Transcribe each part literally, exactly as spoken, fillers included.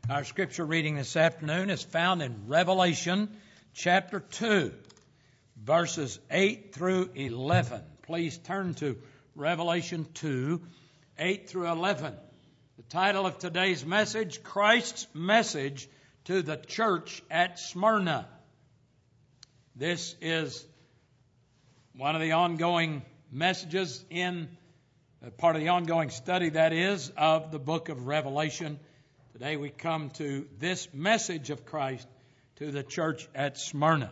Our scripture reading this afternoon is found in Revelation chapter two, verses eight through eleven. Please turn to Revelation two, eight through eleven. The title of today's message, Christ's Message to the Church at Smyrna. This is one of the ongoing messages in, uh, part of the ongoing study, that is, of the book of Revelation. Today we come to this message of Christ to the church at Smyrna.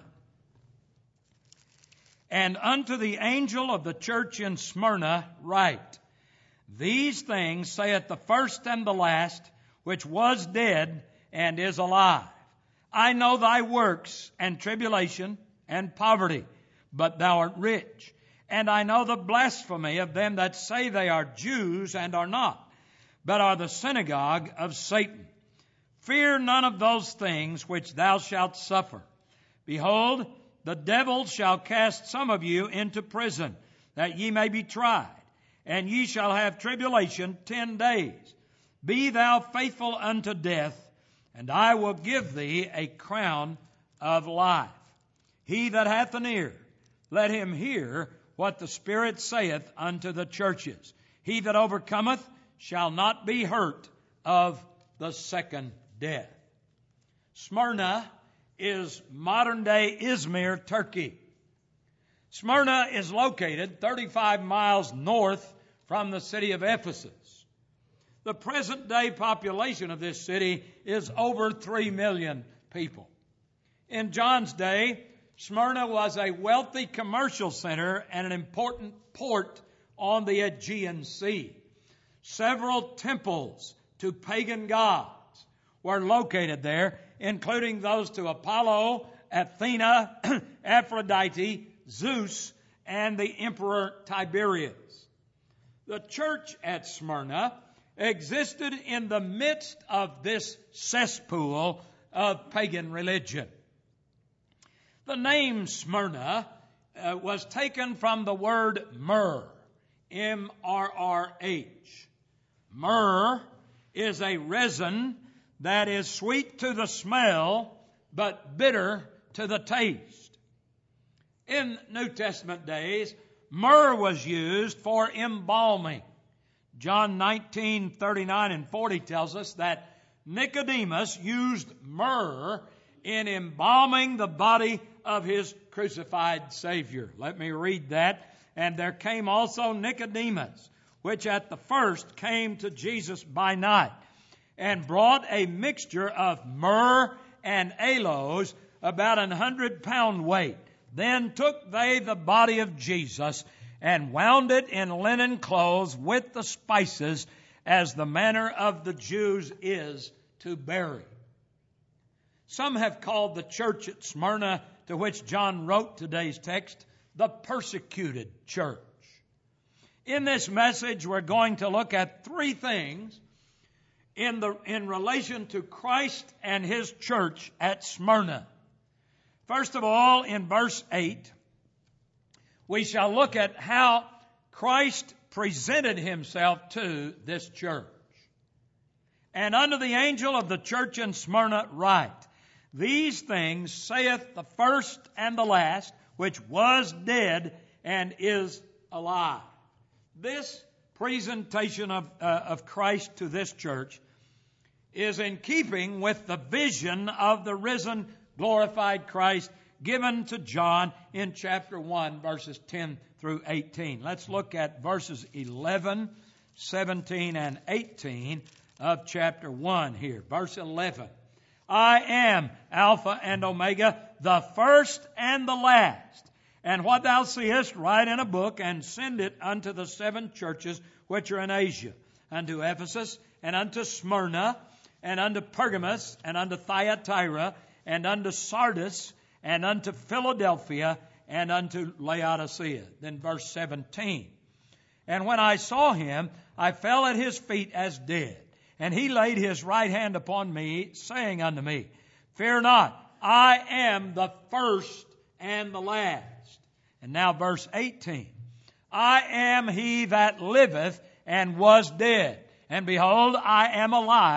And unto the angel of the church in Smyrna write, These things saith the first and the last, which was dead and is alive. I know thy works and tribulation and poverty, but thou art rich. And I know the blasphemy of them that say they are Jews and are not, but are the synagogue of Satan. Fear none of those things which thou shalt suffer. Behold, the devil shall cast some of you into prison, that ye may be tried, and ye shall have tribulation ten days. Be thou faithful unto death, and I will give thee a crown of life. He that hath an ear, let him hear what the Spirit saith unto the churches. He that overcometh shall not be hurt of the second death. Smyrna is modern-day Izmir, Turkey. Smyrna is located thirty-five miles north from the city of Ephesus. The present-day population of this city is over three million people. In John's day, Smyrna was a wealthy commercial center and an important port on the Aegean Sea. Several temples to pagan gods were located there, including those to Apollo, Athena, Aphrodite, Zeus, and the Emperor Tiberius. The church at Smyrna existed in the midst of this cesspool of pagan religion. The name Smyrna uh, was taken from the word myrrh, M R R H. Myrrh is a resin that is sweet to the smell, but bitter to the taste. In New Testament days, myrrh was used for embalming. John nineteen, thirty-nine and forty tells us that Nicodemus used myrrh in embalming the body of his crucified Savior. Let me read that. And there came also Nicodemus, which at the first came to Jesus by night, and brought a mixture of myrrh and aloes, about an hundred pound weight. Then took they the body of Jesus, and wound it in linen clothes with the spices, as the manner of the Jews is to bury. Some have called the church at Smyrna, to which John wrote today's text, the persecuted church. In this message, we're going to look at three things in the in relation to Christ and His church at Smyrna. First of all, in verse eight, we shall look at how Christ presented Himself to this church. And unto the angel of the church in Smyrna write, These things saith the first and the last, which was dead and is alive. This presentation of, uh, of Christ to this church is in keeping with the vision of the risen, glorified Christ given to John in chapter one, verses ten through eighteen. Let's look at verses eleven, seventeen, and eighteen of chapter one here. Verse eleven. I am Alpha and Omega, the first and the last. And what thou seest, write in a book, and send it unto the seven churches which are in Asia, unto Ephesus, and unto Smyrna, and unto Pergamos, and unto Thyatira, and unto Sardis, and unto Philadelphia, and unto Laodicea. Then verse seventeen. And when I saw him, I fell at his feet as dead. And he laid his right hand upon me, saying unto me, Fear not, I am the first and the last. And now verse eighteen. I am he that liveth and was dead. And behold, I am alive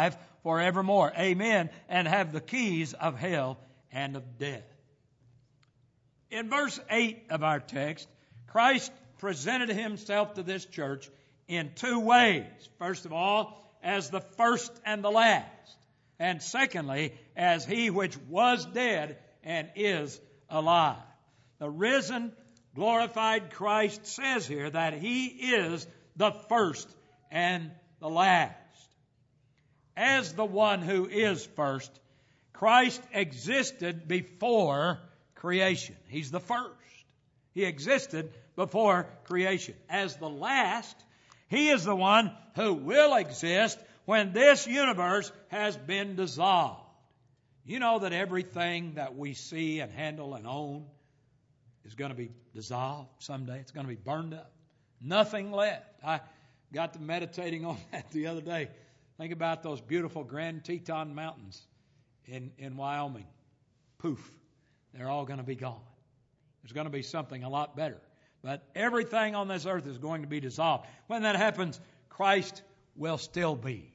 forevermore. Amen. And have the keys of hell and of death. In verse eight of our text, Christ presented himself to this church in two ways. First of all, as the first and the last. And secondly, as he which was dead and is alive. The risen, glorified Christ says here that he is the first and the last. As the one who is first, Christ existed before creation. He's the first. He existed before creation. As the last, he is the one who will exist when this universe has been dissolved. You know that everything that we see and handle and own is going to be dissolved someday. It's going to be burned up. Nothing left. I got to meditating on that the other day. Think about those beautiful Grand Teton Mountains in, in Wyoming. Poof. They're all going to be gone. There's going to be something a lot better. But everything on this earth is going to be dissolved. When that happens, Christ will still be.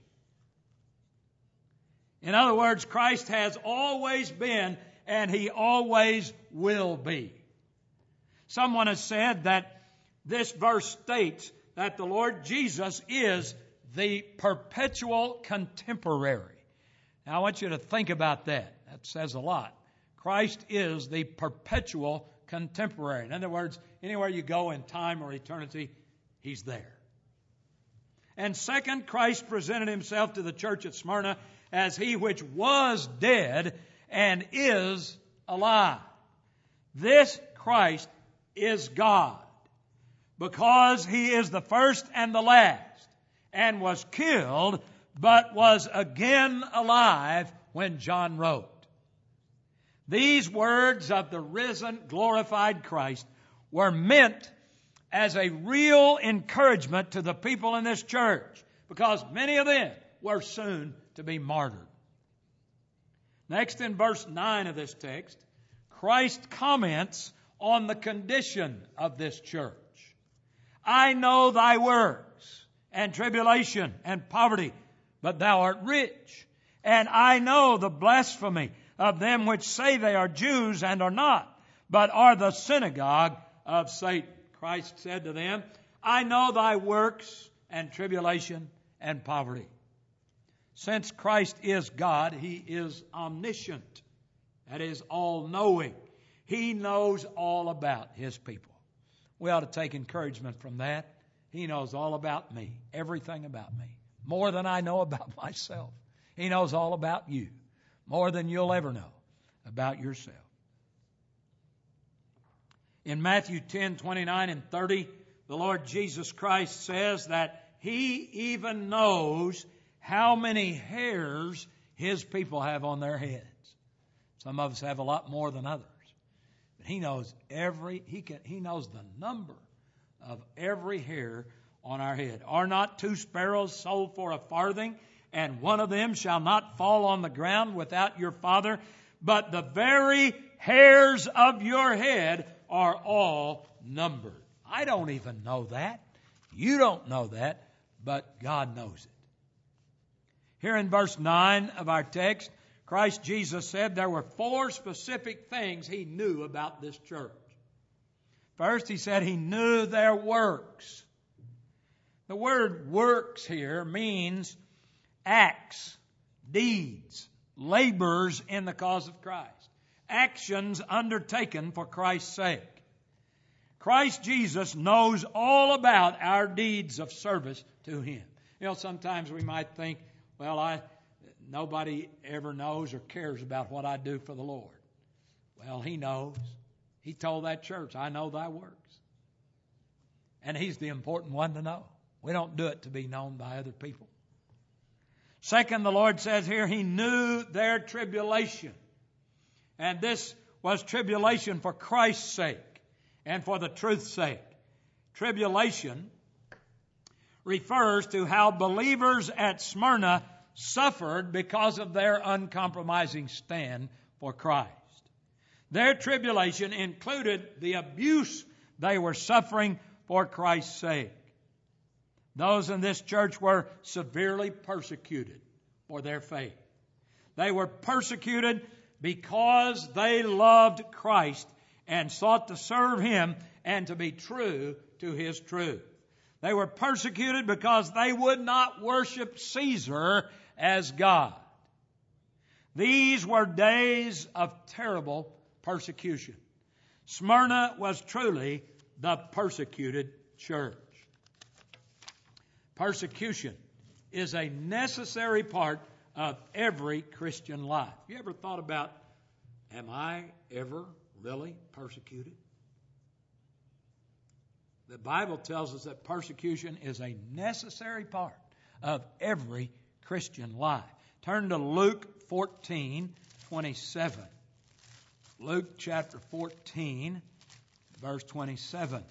In other words, Christ has always been and he always will be. Someone has said that this verse states that the Lord Jesus is the perpetual contemporary. Now I want you to think about that. That says a lot. Christ is the perpetual contemporary. In other words, anywhere you go in time or eternity, he's there. And second, Christ presented himself to the church at Smyrna as he which was dead and is alive. This Christ is God because he is the first and the last and was killed but was again alive when John wrote. These words of the risen, glorified Christ were meant as a real encouragement to the people in this church because many of them were soon to be martyred. Next, in verse nine of this text, Christ comments on the condition of this church. I know thy works and tribulation and poverty, but thou art rich. And I know the blasphemy of them which say they are Jews and are not, but are the synagogue of Satan. Christ said to them, I know thy works and tribulation and poverty. Since Christ is God, he is omniscient. That is, all-knowing. He knows all about his people. We ought to take encouragement from that. He knows all about me, everything about me, more than I know about myself. He knows all about you, more than you'll ever know about yourself. In Matthew ten, twenty-nine and thirty, the Lord Jesus Christ says that he even knows how many hairs his people have on their heads. Some of us have a lot more than others. But he knows every, he can, he knows the number of every hair on our head. Are not two sparrows sold for a farthing, and one of them shall not fall on the ground without your Father? But the very hairs of your head are all numbered. I don't even know that. You don't know that, but God knows it. Here in verse nine of our text, Christ Jesus said there were four specific things he knew about this church. First, he said he knew their works. The word works here means acts, deeds, labors in the cause of Christ. Actions undertaken for Christ's sake. Christ Jesus knows all about our deeds of service to him. You know, sometimes we might think, well, I nobody ever knows or cares about what I do for the Lord. Well, he knows. He told that church, I know thy works. And he's the important one to know. We don't do it to be known by other people. Second, the Lord says here, he knew their tribulation. And this was tribulation for Christ's sake and for the truth's sake. Tribulation refers to how believers at Smyrna suffered because of their uncompromising stand for Christ. Their tribulation included the abuse they were suffering for Christ's sake. Those in this church were severely persecuted for their faith. They were persecuted because they loved Christ and sought to serve Him and to be true to His truth. They were persecuted because they would not worship Caesar as God. These were days of terrible persecution. Smyrna was truly the persecuted church. Persecution is a necessary part of every Christian life. You ever thought about, am I ever really persecuted? The Bible tells us that persecution is a necessary part of every Christian life. Turn to Luke fourteen twenty-seven. Luke chapter fourteen, verse twenty-seven.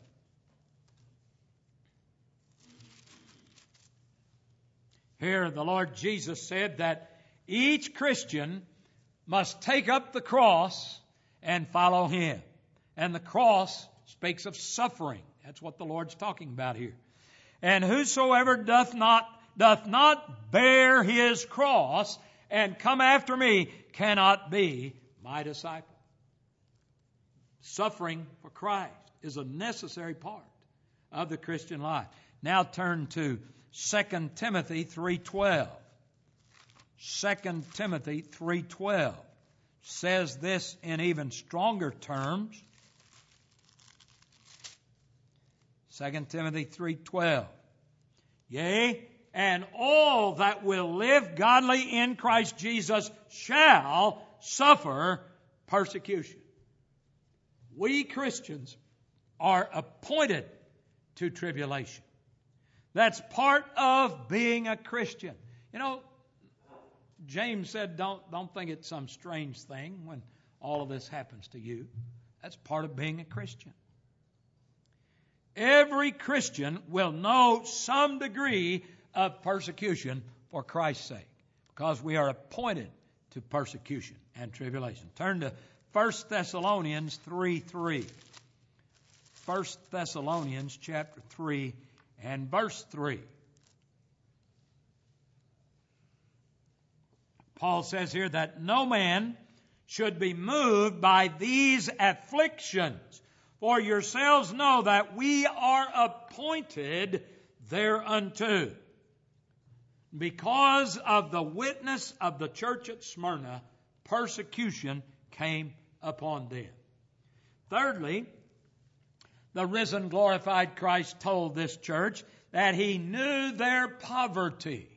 Here the Lord Jesus said that each Christian must take up the cross and follow Him. And the cross speaks of suffering. That's what the Lord's talking about here. And whosoever doth not doth not bear his cross and come after me cannot be my disciple. Suffering for Christ is a necessary part of the Christian life. Now turn to Second Timothy three twelve. Second Timothy three twelve says this in even stronger terms. Second Timothy three twelve. Yea, and all that will live godly in Christ Jesus shall suffer persecution. We Christians are appointed to tribulation. That's part of being a Christian. You know, James said, don't, don't think it's some strange thing when all of this happens to you. That's part of being a Christian. Every Christian will know some degree of persecution for Christ's sake, because we are appointed to persecution and tribulation. Turn to First Thessalonians three three. First Thessalonians chapter three and verse three. Paul says here that no man should be moved by these afflictions, for yourselves know that we are appointed thereunto. Because of the witness of the church at Smyrna, persecution came upon them. Thirdly, the risen, glorified Christ told this church that He knew their poverty.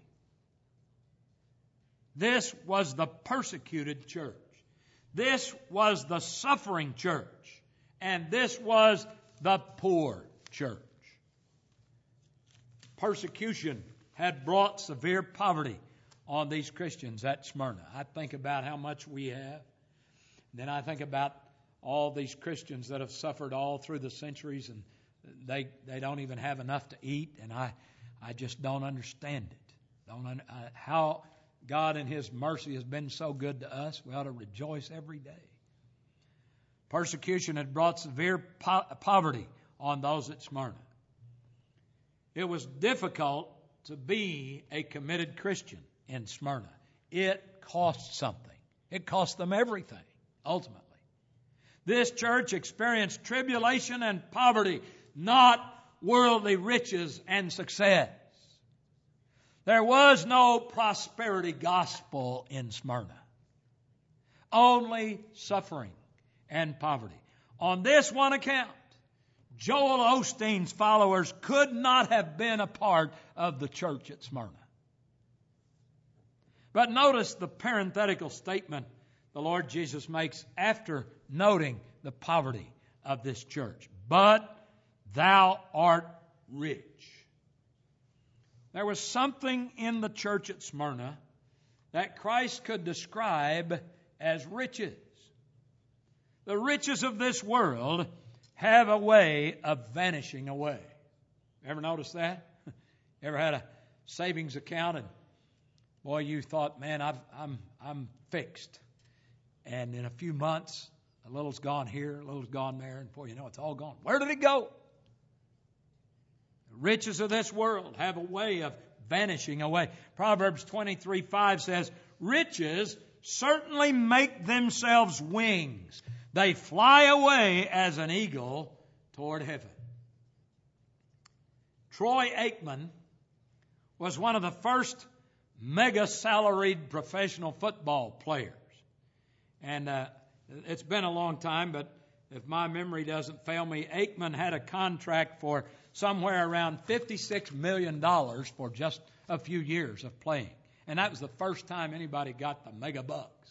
This was the persecuted church. This was the suffering church. And this was the poor church. Persecution had brought severe poverty on these Christians at Smyrna. I think about how much we have. Then I think about all these Christians that have suffered all through the centuries, and they they don't even have enough to eat, and I I just don't understand it. Don't un, uh, how God in His mercy has been so good to us. We ought to rejoice every day. Persecution had brought severe po- poverty on those at Smyrna. It was difficult to be a committed Christian in Smyrna. It cost something. It cost them everything, ultimately. This church experienced tribulation and poverty, not worldly riches and success. There was no prosperity gospel in Smyrna. Only suffering and poverty. On this one account, Joel Osteen's followers could not have been a part of the church at Smyrna. But notice the parenthetical statement the Lord Jesus makes after noting the poverty of this church. But thou art rich. There was something in the church at Smyrna that Christ could describe as riches. The riches of this world have a way of vanishing away. Ever notice that? Ever had a savings account and boy, you thought, man, I've, I'm I'm fixed. And in a few months, a little's gone here, a little's gone there, and before you know, it's all gone. Where did it go? The riches of this world have a way of vanishing away. Proverbs twenty-three five says, riches certainly make themselves wings. They fly away as an eagle toward heaven. Troy Aikman was one of the first mega-salaried professional football players. And uh, it's been a long time, but if my memory doesn't fail me, Aikman had a contract for somewhere around fifty-six million dollars for just a few years of playing. And that was the first time anybody got the mega bucks.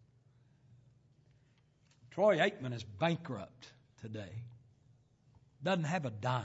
Troy Aikman is bankrupt today. Doesn't have a dime.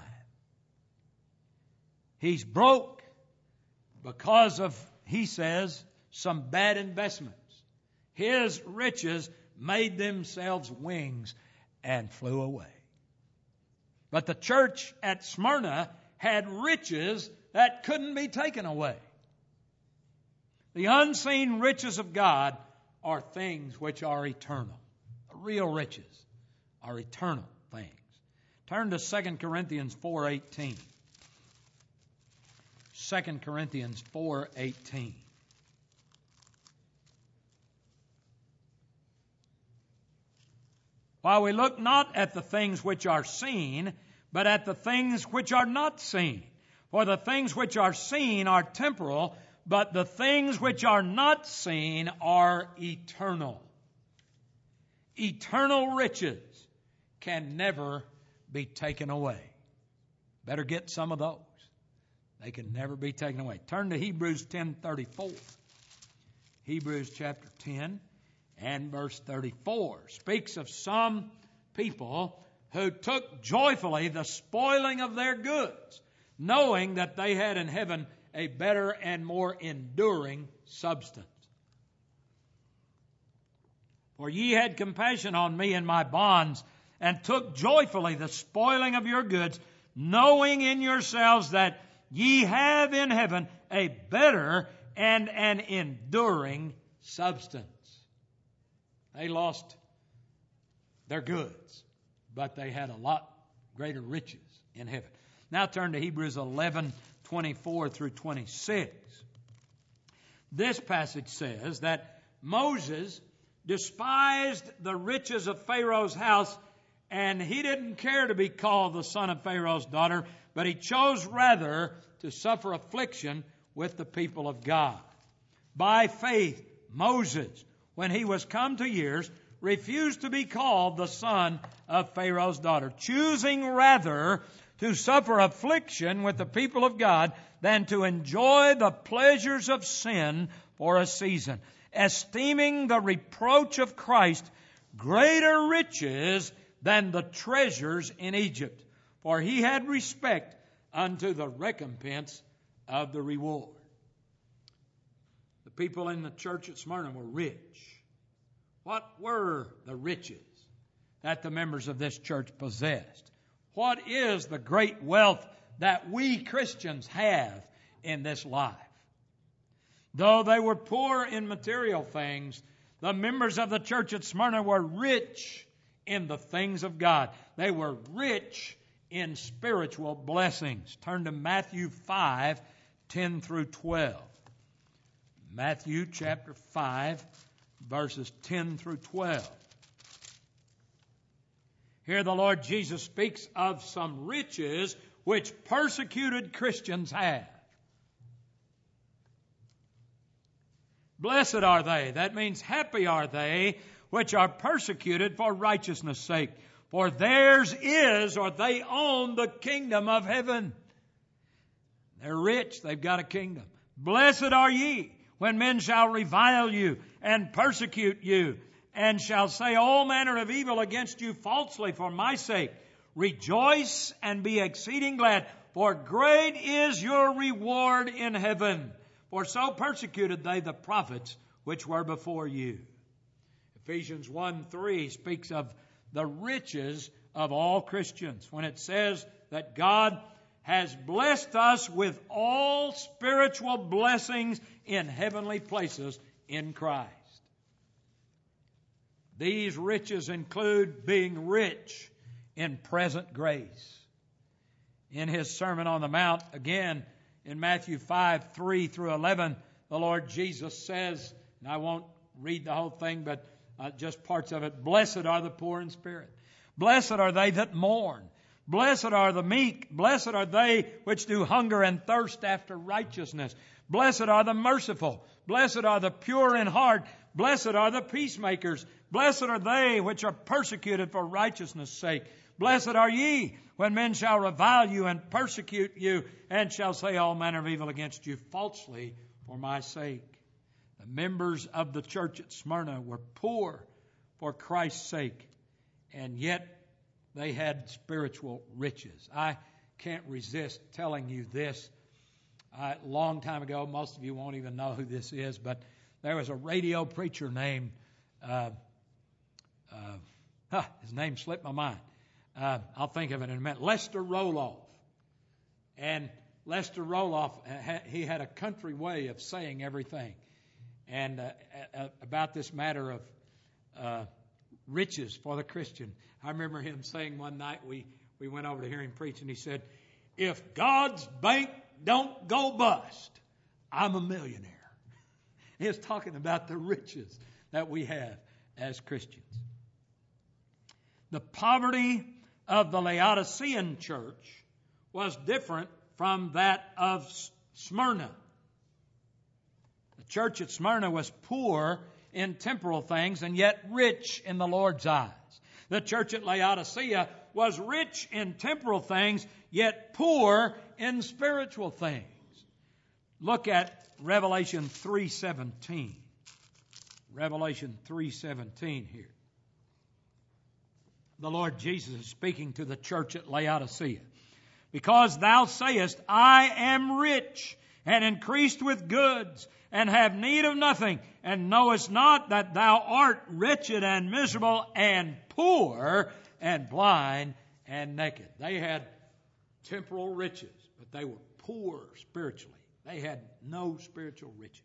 He's broke because of, he says, some bad investments. His riches made themselves wings and flew away. But the church at Smyrna had riches that couldn't be taken away. The unseen riches of God are things which are eternal. The real riches are eternal things. Turn to Second Corinthians four eighteen. Second Corinthians four eighteen. While we look not at the things which are seen, but at the things which are not seen. For the things which are seen are temporal, but the things which are not seen are eternal. Eternal riches can never be taken away. Better get some of those. They can never be taken away. Turn to Hebrews ten thirty-four. Hebrews chapter ten and verse thirty-four speaks of some people who took joyfully the spoiling of their goods, knowing that they had in heaven a better and more enduring substance. For ye had compassion on me and my bonds, and took joyfully the spoiling of your goods, knowing in yourselves that ye have in heaven a better and an enduring substance. They lost their goods, but they had a lot greater riches in heaven. Now turn to Hebrews eleven twenty-four through twenty-six. This passage says that Moses despised the riches of Pharaoh's house, and he didn't care to be called the son of Pharaoh's daughter, but he chose rather to suffer affliction with the people of God. By faith, Moses, when he was come to years, refused to be called the son of Pharaoh's daughter, choosing rather to suffer affliction with the people of God than to enjoy the pleasures of sin for a season, esteeming the reproach of Christ greater riches than the treasures in Egypt, for he had respect unto the recompense of the reward. The people in the church at Smyrna were rich. What were the riches that the members of this church possessed? What is the great wealth that we Christians have in this life? Though they were poor in material things, the members of the church at Smyrna were rich in the things of God. They were rich in spiritual blessings. Turn to Matthew five, ten through twelve. Matthew chapter five, verses ten through twelve. Here the Lord Jesus speaks of some riches which persecuted Christians have. Blessed are they, that means happy are they, which are persecuted for righteousness' sake. For theirs is, or they own, the kingdom of heaven. They're rich, they've got a kingdom. Blessed are ye, when men shall revile you and persecute you, and shall say all manner of evil against you falsely for my sake. Rejoice and be exceeding glad, for great is your reward in heaven. For so persecuted they the prophets which were before you. Ephesians one three speaks of the riches of all Christians when it says that God has blessed us with all spiritual blessings in heavenly places in Christ. These riches include being rich in present grace. In his Sermon on the Mount, again, In Matthew five, three through eleven, the Lord Jesus says, and I won't read the whole thing, but uh, just parts of it, "Blessed are the poor in spirit. Blessed are they that mourn. Blessed are the meek. Blessed are they which do hunger and thirst after righteousness. Blessed are the merciful. Blessed are the pure in heart. Blessed are the peacemakers. Blessed are they which are persecuted for righteousness' sake. Blessed are ye when men shall revile you and persecute you and shall say all manner of evil against you falsely for my sake." The members of the church at Smyrna were poor for Christ's sake, and yet they had spiritual riches. I can't resist telling you this. A long time ago, most of you won't even know who this is, but there was a radio preacher named, uh, uh, huh, his name slipped my mind. Uh, I'll think of it in a minute. Lester Roloff. And Lester Roloff, he had a country way of saying everything. And uh, uh, about this matter of uh, riches for the Christian. I remember him saying one night, we, we went over to hear him preach, and he said, "If God's bank don't go bust, I'm a millionaire." He was talking about the riches that we have as Christians. The poverty of the Laodicean church was different from that of Smyrna. The church at Smyrna was poor in temporal things and yet rich in the Lord's eyes. The church at Laodicea was rich in temporal things yet poor in spiritual things. Look at Revelation three seventeen. Revelation three seventeen here. The Lord Jesus is speaking to the church at Laodicea. "Because thou sayest, I am rich, and increased with goods, and have need of nothing, and knowest not that thou art wretched and miserable, and poor, and blind, and naked." They had temporal riches, but they were poor spiritually. They had no spiritual riches.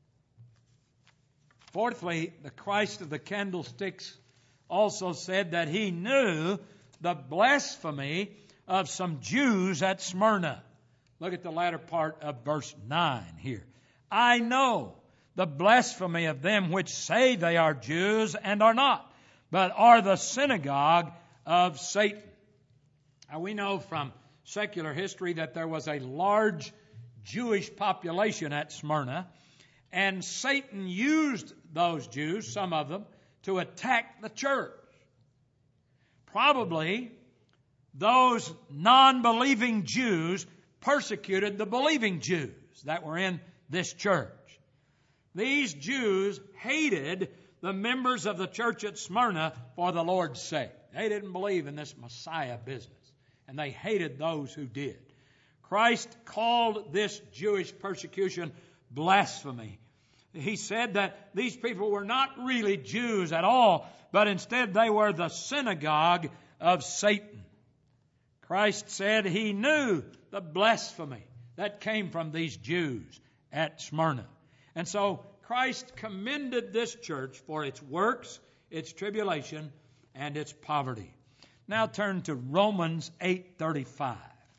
Fourthly, the Christ of the candlesticks also said that he knew the blasphemy of some Jews at Smyrna. Look at the latter part of verse nine here. "I know the blasphemy of them which say they are Jews and are not, but are the synagogue of Satan." Now we know from secular history that there was a large Jewish population at Smyrna, and Satan used those Jews, some of them, to attack the church. Probably those non-believing Jews persecuted the believing Jews that were in this church. These Jews hated the members of the church at Smyrna for the Lord's sake. They didn't believe in this Messiah business, and they hated those who did. Christ called this Jewish persecution blasphemy. He said that these people were not really Jews at all, but instead they were the synagogue of Satan. Christ said he knew the blasphemy that came from these Jews at Smyrna. And so Christ commended this church for its works, its tribulation, and its poverty. Now turn to Romans eight thirty-five.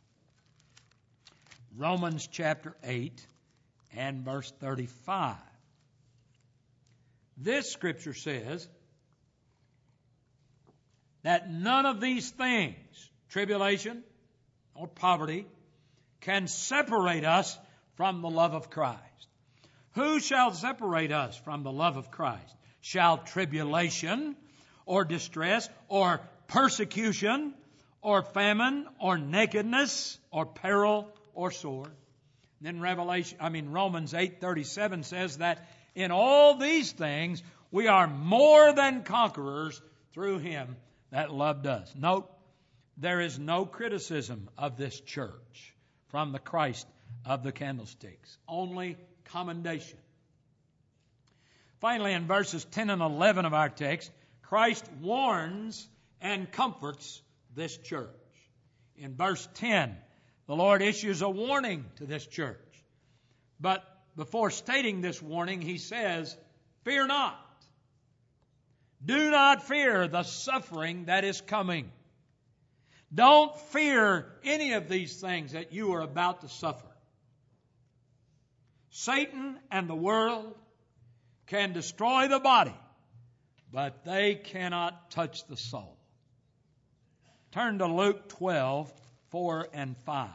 Romans chapter eight and verse thirty-five. This scripture says that none of these things, tribulation or poverty, can separate us from the love of Christ. Who shall separate us from the love of Christ? Shall tribulation or distress or persecution or famine or nakedness or peril or sword? Then Revelation, I mean Romans eight thirty-seven says that in all these things we are more than conquerors through him that loved us. Note, there is no criticism of this church from the Christ of the candlesticks. Only commendation. Finally, in verses ten and eleven of our text, Christ warns and comforts this church. In verse ten, the Lord issues a warning to this church. But before stating this warning, he says, "Fear not. Do not fear the suffering that is coming." Don't fear any of these things that you are about to suffer. Satan and the world can destroy the body, but they cannot touch the soul. Turn to Luke twelve, four and five.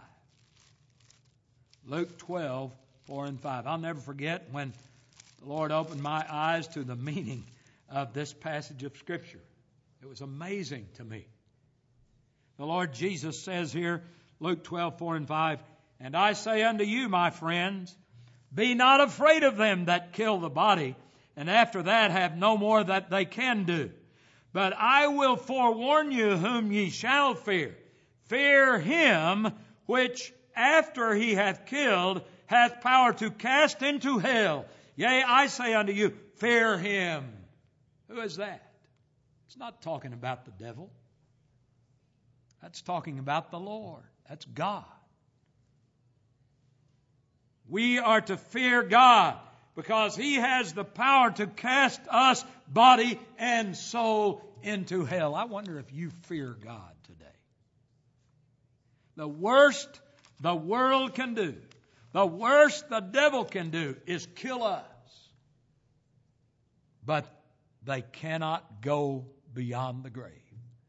Luke twelve, four and five. I'll never forget when the Lord opened my eyes to the meaning of this passage of Scripture. It was amazing to me. The Lord Jesus says here, Luke twelve, four and five, "And I say unto you, my friends, be not afraid of them that kill the body, and after that have no more that they can do. But I will forewarn you whom ye shall fear. Fear him which after he hath killed hath power to cast into hell. Yea, I say unto you, fear him." Who is that? It's not talking about the devil. That's talking about the Lord. That's God. We are to fear God because He has the power to cast us, body and soul, into hell. I wonder if you fear God today. The worst the world can do, the worst the devil can do is kill us. But they cannot go beyond the grave.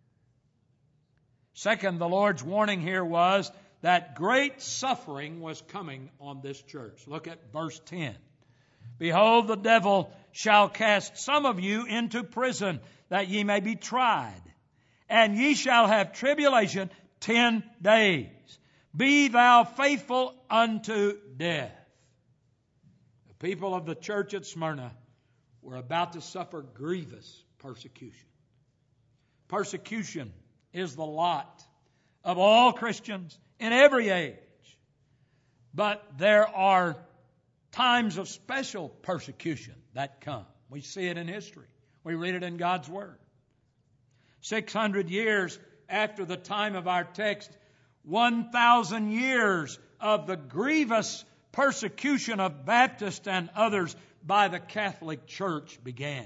Second, the Lord's warning here was that great suffering was coming on this church. Look at verse ten. "Behold, the devil shall cast some of you into prison, that ye may be tried. And ye shall have tribulation ten days. Be thou faithful unto death." The people of the church at Smyrna were about to suffer grievous persecution. Persecution is the lot of all Christians in every age. But there are times of special persecution that come. We see it in history. We read it in God's Word. Six hundred years after the time of our text, one thousand years of the grievous persecution of Baptists and others by the Catholic Church began.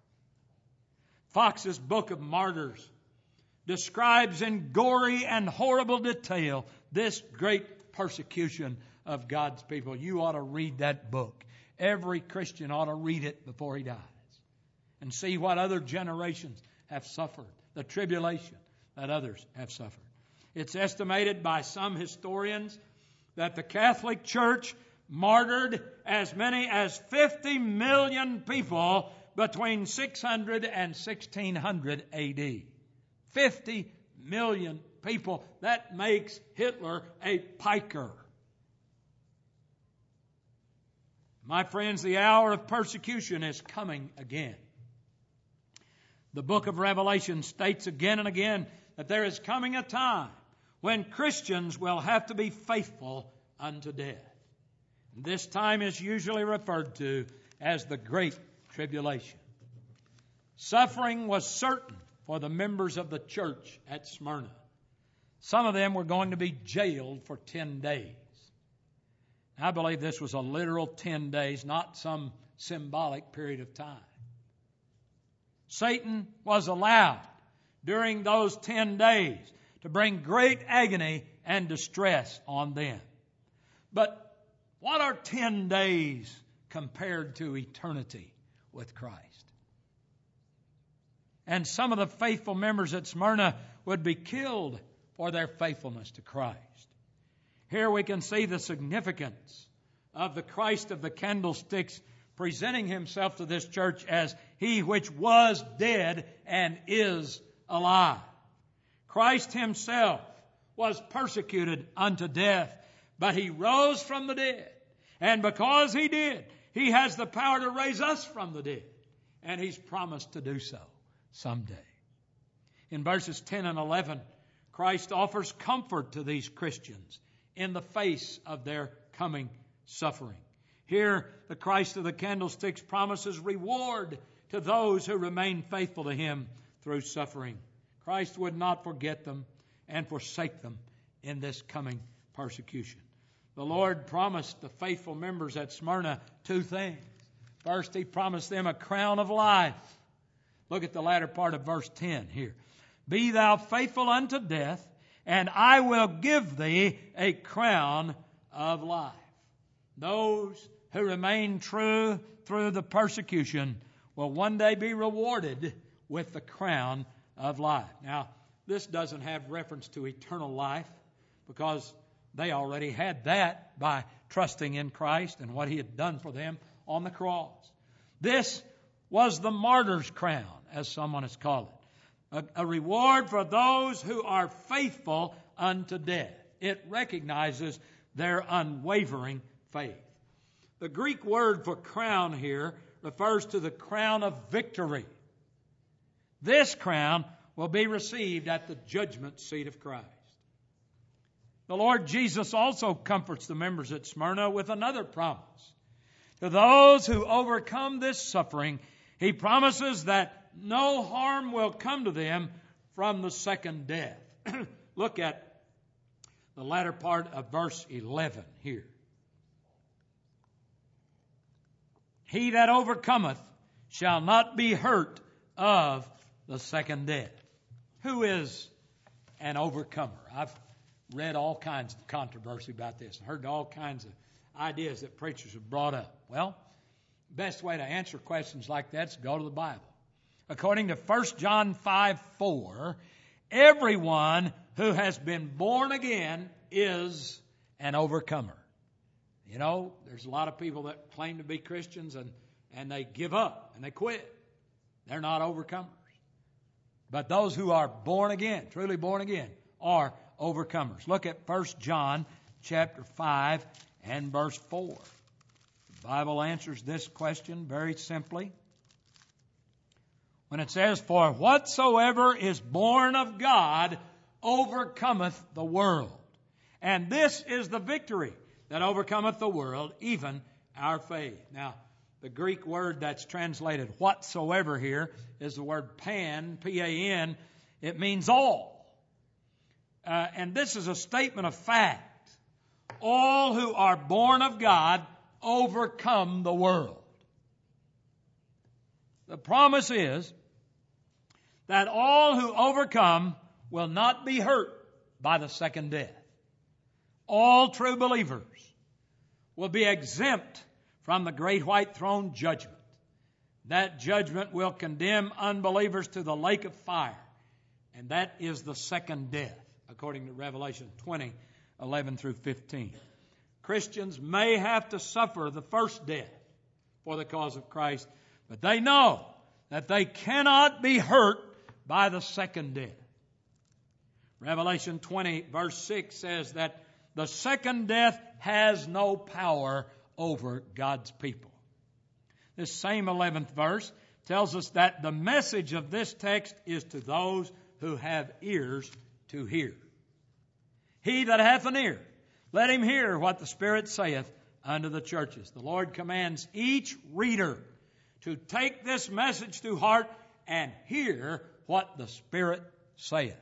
Fox's Book of Martyrs describes in gory and horrible detail this great persecution of God's people. You ought to read that book. Every Christian ought to read it before he dies and see what other generations have suffered, the tribulation that others have suffered. It's estimated by some historians that the Catholic Church martyred as many as fifty million people between six hundred and sixteen hundred A D. fifty million people. That makes Hitler a piker. My friends, the hour of persecution is coming again. The book of Revelation states again and again that there is coming a time when Christians will have to be faithful unto death. This time is usually referred to as the Great Tribulation. Suffering was certain for the members of the church at Smyrna. Some of them were going to be jailed for ten days. I believe this was a literal ten days, not some symbolic period of time. Satan was allowed during those ten days to bring great agony and distress on them. But what are ten days compared to eternity with Christ? And some of the faithful members at Smyrna would be killed for their faithfulness to Christ. Here we can see the significance of the Christ of the candlesticks presenting himself to this church as he which was dead and is alive. Christ himself was persecuted unto death, but he rose from the dead. And because he did, he has the power to raise us from the dead. And he's promised to do so someday. In verses ten and eleven, Christ offers comfort to these Christians in the face of their coming suffering. Here, the Christ of the candlesticks promises reward to those who remain faithful to him through suffering. Christ would not forget them and forsake them in this coming persecution. The Lord promised the faithful members at Smyrna two things. First, he promised them a crown of life. Look at the latter part of verse ten here. "Be thou faithful unto death, and I will give thee a crown of life." Those who remain true through the persecution will one day be rewarded with the crown of life. Now, this doesn't have reference to eternal life because they already had that by trusting in Christ and what He had done for them on the cross. This was the martyr's crown, as someone has called it, a, a reward for those who are faithful unto death. It recognizes their unwavering faith. The Greek word for crown here refers to the crown of victory. This crown will be received at the judgment seat of Christ. The Lord Jesus also comforts the members at Smyrna with another promise. To those who overcome this suffering, He promises that no harm will come to them from the second death. Look at the latter part of verse eleven here. He that overcometh shall not be hurt of the second death. Who is an overcomer? I've read all kinds of controversy about this and heard all kinds of ideas that preachers have brought up. Well, the best way to answer questions like that is go to the Bible. According to First John five four, everyone who has been born again is an overcomer. You know, there's a lot of people that claim to be Christians and, and they give up and they quit. They're not overcomers. But those who are born again, truly born again, are overcomers. Look at First John chapter five and verse four. The Bible answers this question very simply. When it says, "For whatsoever is born of God overcometh the world. And this is the victory that overcometh the world, even our faith." Now, the Greek word that's translated whatsoever here is the word pan, P A N. It means all. Uh, and this is a statement of fact. All who are born of God overcome the world. The promise is that all who overcome will not be hurt by the second death. All true believers will be exempt from the great white throne judgment. That judgment will condemn unbelievers to the lake of fire, and that is the second death, according to Revelation twenty, eleven through fifteen. Christians may have to suffer the first death for the cause of Christ, but they know that they cannot be hurt by the second death. Revelation twenty, verse six says that the second death has no power over God's people. This same eleventh verse tells us that the message of this text is to those who have ears to hear. He that hath an ear, let him hear what the Spirit saith unto the churches. The Lord commands each reader to take this message to heart and hear what the Spirit saith.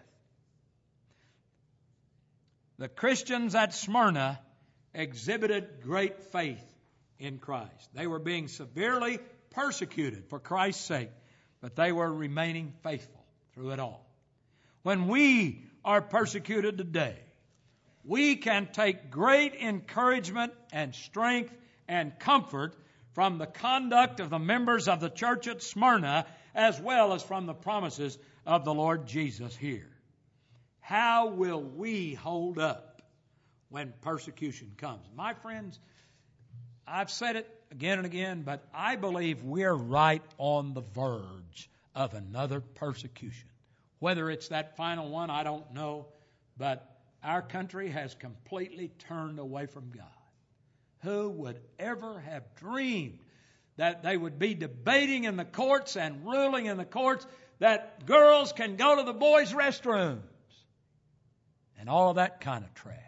The Christians at Smyrna exhibited great faith in Christ. They were being severely persecuted for Christ's sake, but they were remaining faithful through it all. When we are persecuted today, we can take great encouragement and strength and comfort from the conduct of the members of the church at Smyrna, as well as from the promises of the Lord Jesus here. How will we hold up when persecution comes? My friends, I've said it again and again, but I believe we're right on the verge of another persecution. Whether it's that final one, I don't know, but our country has completely turned away from God. Who would ever have dreamed that they would be debating in the courts and ruling in the courts that girls can go to the boys' restrooms and all of that kind of trash?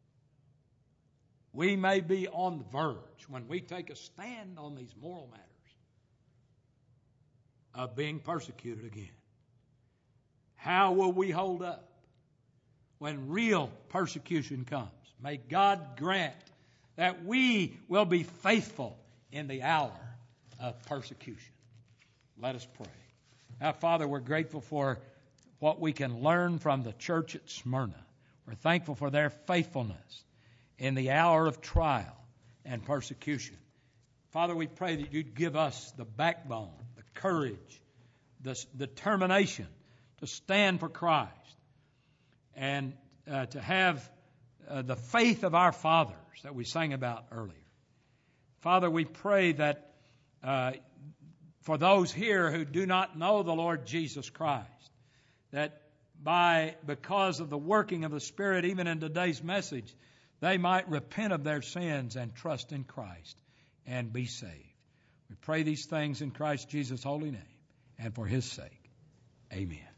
We may be on the verge, when we take a stand on these moral matters, of being persecuted again. How will we hold up when real persecution comes? May God grant that we will be faithful in the hour of persecution. Let us pray. Now, Father, we're grateful for what we can learn from the church at Smyrna. We're thankful for their faithfulness in the hour of trial and persecution. Father, we pray that you'd give us the backbone, the courage, the determination to stand for Christ and uh, to have uh, the faith of our fathers that we sang about earlier. Father, we pray that uh, for those here who do not know the Lord Jesus Christ, that by because of the working of the Spirit, even in today's message, they might repent of their sins and trust in Christ and be saved. We pray these things in Christ Jesus' holy name and for His sake. Amen.